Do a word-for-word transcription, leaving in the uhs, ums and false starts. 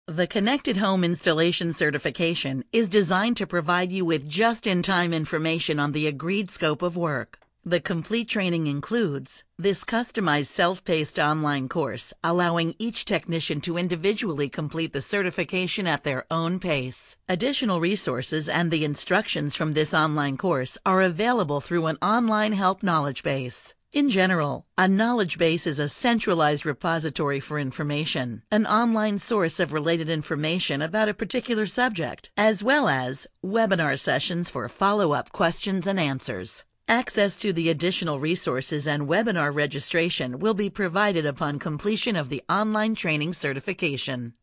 The Connected Home Installation Certification is designed to provide you with just-in-time information on the agreed scope of work. The complete training includes this customized self-paced online course, allowing each technician to individually complete the certification at their own pace. Additional resources and the instructions from this online course are available through an online help knowledge base. In general, a knowledge base is a centralized repository for information, an online source of related information about a particular subject, as well as webinar sessions for follow-up questions and answers. Access to the additional resources and webinar registration will be provided upon completion of the online training certification.